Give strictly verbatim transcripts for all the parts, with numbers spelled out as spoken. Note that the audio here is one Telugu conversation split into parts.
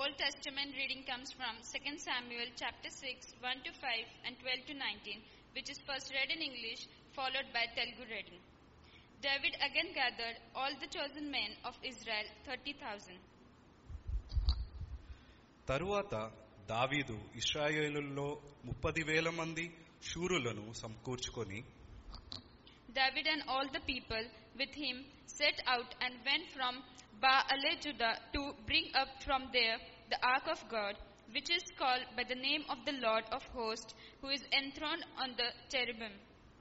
Old Testament reading comes from Second Samuel chapter six, one to five and twelve to nineteen, which is first read in English, followed by Telugu reading. David again gathered all the chosen men of Israel, thirty thousand. తరువాత దావీదు ఇశ్రాయేలులో ముప్పది వేల మంది శూరులను సమకూర్చుకొని David and all the people with him set out and went from Baale-Judah to bring up from there the ark of God, which is called by the name of the Lord of hosts, who is enthroned on the cherubim.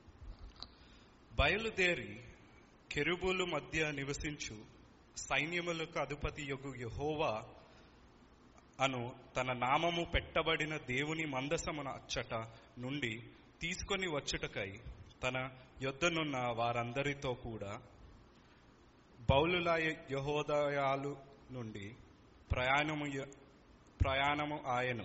బయలుదేరి కెరూబుల మధ్య నివసించు సైన్యములకు అధిపతి యొగు యెహోవా అను తన నామము పెట్టబడిన దేవుని మందసమున అచ్చట నుండి తీసుకొని వచ్చుటకై తన యొద్దనున్న వారందరితో కూడా బౌలుల యెహోదాయాలు నుండి ప్రయాణము ప్రయాణము ఆయను.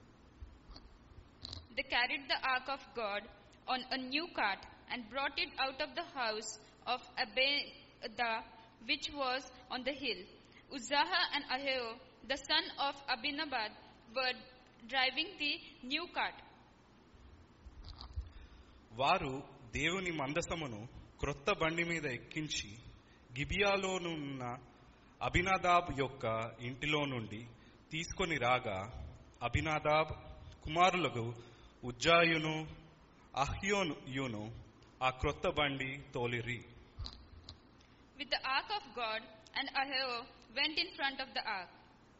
They carried the ark of God on a new cart and brought it out of the house of Abinadab, which was on the hill. Uzzah and Ahio, the son of Abinadab, were driving the new cart. వారు దేవుని మందసమును క్రొత్త బండి మీద ఎక్కించి గిబియాలోనున్న అబినాదాబ్ యొక్క ఇంటిలో నుండి తీసుకొని రాగా అబినాదాబ్ కుమారులకు ఉజ్జాయును అహ్యోయును ఆ క్రొత్త బండి తోలిరి. With the ark of God and Ahio went in front of the ark.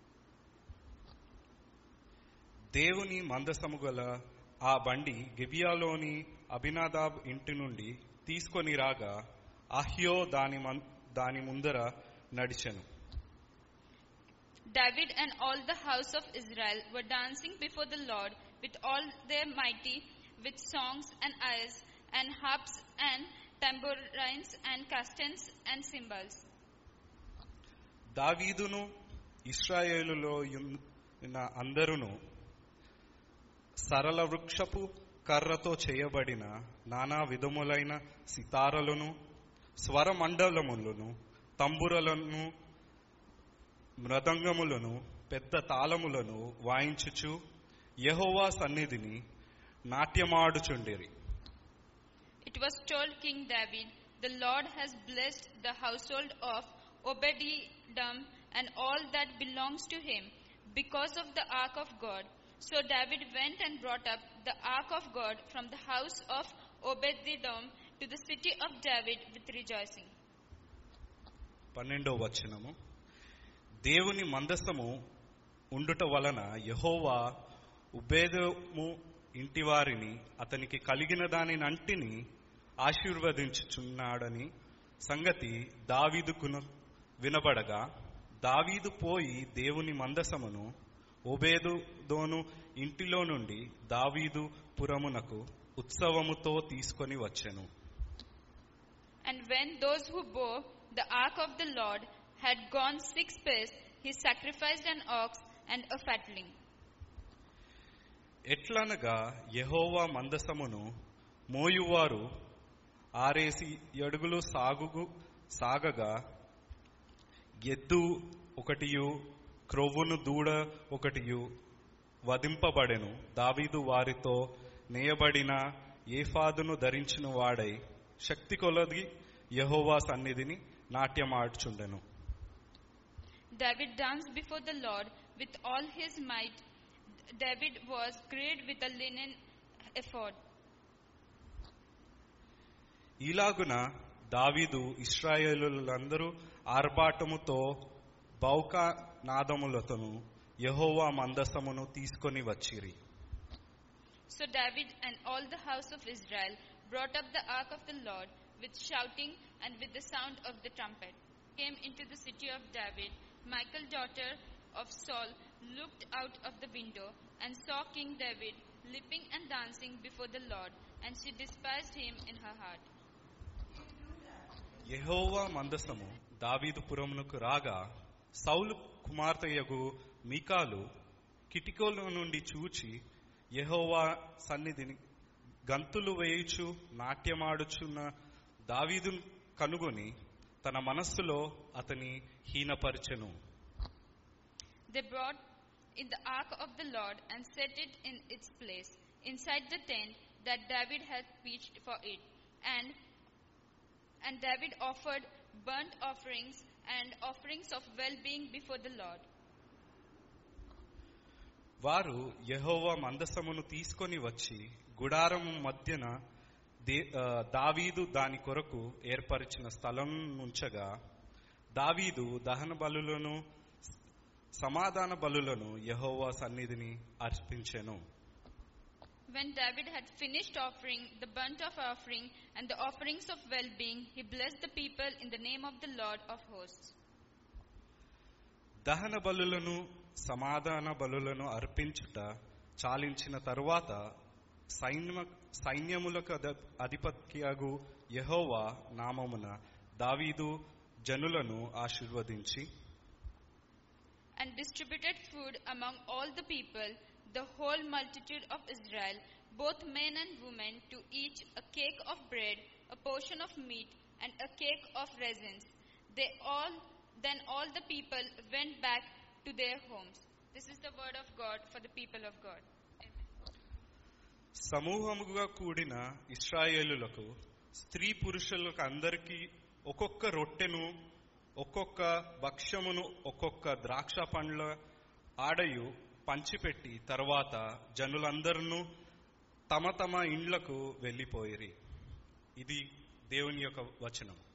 దేవుని మందసము గల ఆ బండి గిబియాలోని అబినాదాబ్ ఇంటి నుండి తీసుకొని రాగా అహ్యో దాని దాని ముందర నడిచెను. David and all the house of Israel were dancing before the Lord with all their mighty, with songs and lyres and harps and tambourines and castanets and cymbals. దావీదును ఇశ్రాయేలులో ఉన్న అందరును సరళ వృక్షపు కర్రతో చేయబడిన నానా విధములైన సితారలను, స్వరమండలములను, తంబురలను, మృదంగములను, పెద్ద తాళములను వాయించుచు యెహోవా సన్నిధిని నాట్యమాడుచుండిరి. It was told King David, "The Lord has blessed the household of Obed-Edom and all that belongs to him because of the ark of God." So David went and brought up the ark of God from the house of Obed-Edom to the city of David with rejoicing. పన్నెండవ వచనము. దేవుని మందసము ఉండుట వలన యెహోవా ఉబేదము ఇంటివారిని అతనికి కలిగిన దానినంటిని ఆశీర్వదించుచున్నాడని సంగతి దావీదుకు వినబడగా దావీదు పోయి దేవుని మందసమును ఓబేదుదోను ఇంటిలో నుండి దావీదు పురమునకు ఉత్సవముతో తీసుకొని వచ్చెను. And when those who bore the ark of the Lord had gone six paces, he sacrificed an ox and a fatling. ఎట్లనగా యెహోవా మందసమును మోయువారు ఆరేసి అడుగులు సాగుగు సాగగా ఎద్దు ఒకటియు క్రొవ్వును దూడ ఒకటియు వధింపబడెను. దావీదు వారితో నేయబడిన ఏఫాదును ధరించిన వాడై శక్తి కొలది యెహోవా సన్నిధిని నాట్యమాడుచుండెను. David danced before the Lord with all his might. David was great with a linen ephod. ఇలాగున దావీదు ఇశ్రాయేలులందరూ ఆర్భాటముతో బౌకా నాదములతోను యెహోవా మందసమును తీసుకొని వచ్చిరి. So David and all the house of Israel brought up the ark of the Lord with shouting and with the sound of the trumpet, came into the city of David. Michal, daughter of Saul, looked out of the window and saw King David leaping and dancing before the Lord, and she despised him in her heart. యెహోవా మందసము దావీదు పురమునకు రాగా సౌలు కుమార్తెయగు మీకాలు కిటికీల నుండి చూచి యెహోవా సన్నిధిని గంతులు వేయుచు నాట్యమాడుచున్న దావీదును కనుగొని తన మనస్సులో అతని హీనపరచెను. They brought in the ark of the Lord and set it in its place inside the tent that David had pitched for it. And and David offered burnt offerings and offerings of well-being before the Lord. వారు యెహోవా మందసమును తీసుకొని వచ్చి గుడారము మధ్యన దావీదు దాని కొరకు ఏర్పరిచిన స్థలం నుంచగా దావీదు దహన బలులను సమాధాన బలులను యెహోవా సన్నిధిని అర్పించెను. When David had finished offering the burnt of offering and the offerings of well-being, he blessed the people in the name of the Lord of hosts. దహన బలులను సమాధాన బలులను అర్పించుట చాలించిన తరువాత సైన్య సైన్యములకు అధిపత్యగు యెహోవా నామమున దావీదు జనులను ఆశీర్వదించి and distributed food among all the people, the whole multitude of Israel, both men and women, to each a cake of bread, a portion of meat, and a cake of raisins. They all then all the people went back to their homes. This is the word of God for the people of God. సమూహముగా కూడిన ఇశ్రాయేలులకు స్త్రీ పురుషులకు అందరికీ ఒక్కొక్క రొట్టెను ఒక్కొక్క భక్ష్యమును ఒక్కొక్క ద్రాక్ష పండ్ల ఆడయు పంచిపెట్టి తర్వాత జనులందరూ తమ తమ ఇండ్లకు వెళ్ళిపోయిరి. ఇది దేవుని యొక్క వచనం.